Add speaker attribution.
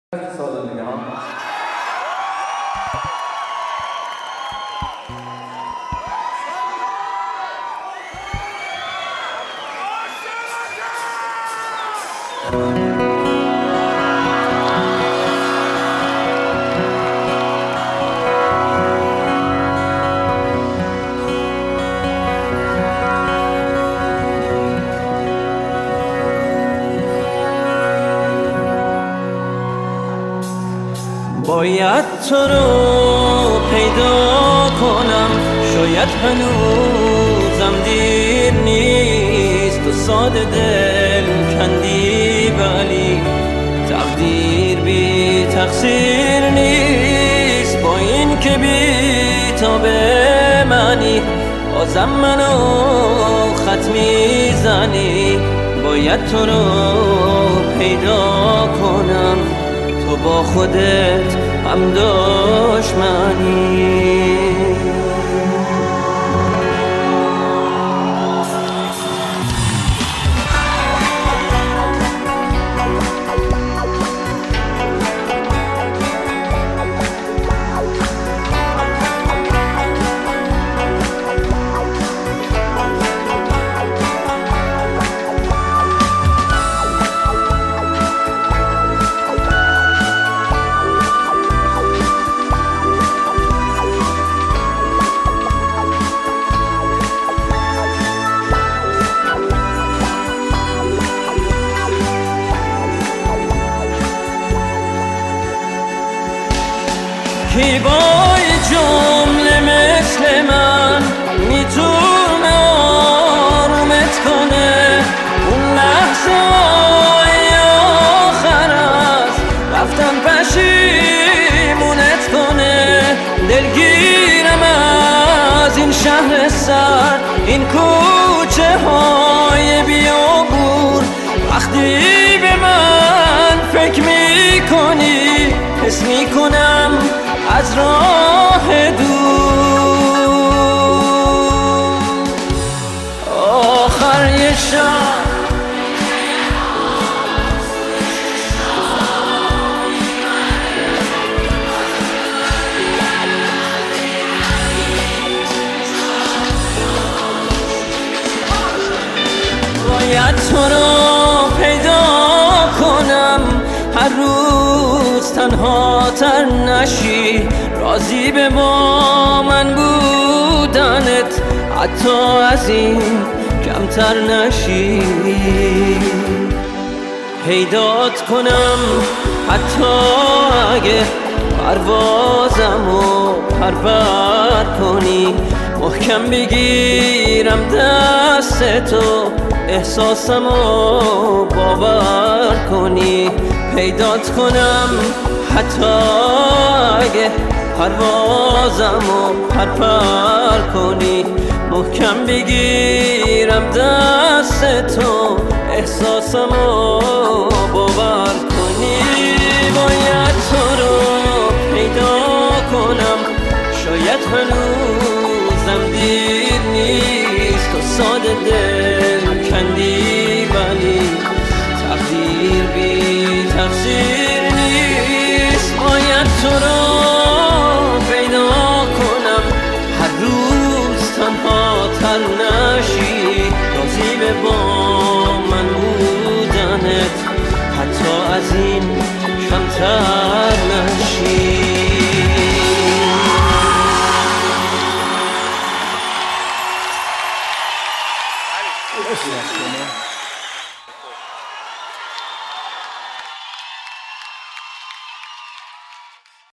Speaker 1: سال دیگه ها.
Speaker 2: باید تو رو پیدا کنم، شاید هنوزم دیر نیست. تو ساده دل کندی ولی تقدیر بی تقصیر نیست. با این که بی تاب منی بازم منو خط میزنی. باید تو رو پیدا کنم، تو با خودت هم دشمنی. کی با جمله مثل من میتونه آرومت کنه؟ اون لحظه های آخر است رفتن پشیمونت کنه. دلگیرم از این شهر سرد، این کوچه های بیابون. وقتی به من فکر میکنی حس میکنم از راه دور آخر یه شب باید تو رو پیدا کنم، هر روز تنها تر نشی. راضی به با من بودنت حتی از این کمتر نشی. پیدات کنم حتی اگه پروازمو پرور کنی. محکم بگیرم دستتو احساسمو باور کنی. پیدات کنم حتی اگه پروازمو پرپر کنی. محکم بگیرم دستتو احساسمو باور کنی. باید تو رو پیدا کنم، شاید هنوزم دیر نیست. تو ساده دل کندی ولی تقدیر بی تقصیر نیست. باید تو رو پیدا کنم، هر روز تنها تر نشی. راضی به با من بودنت حتی از این کمتر نشی.
Speaker 1: مرسی از شما.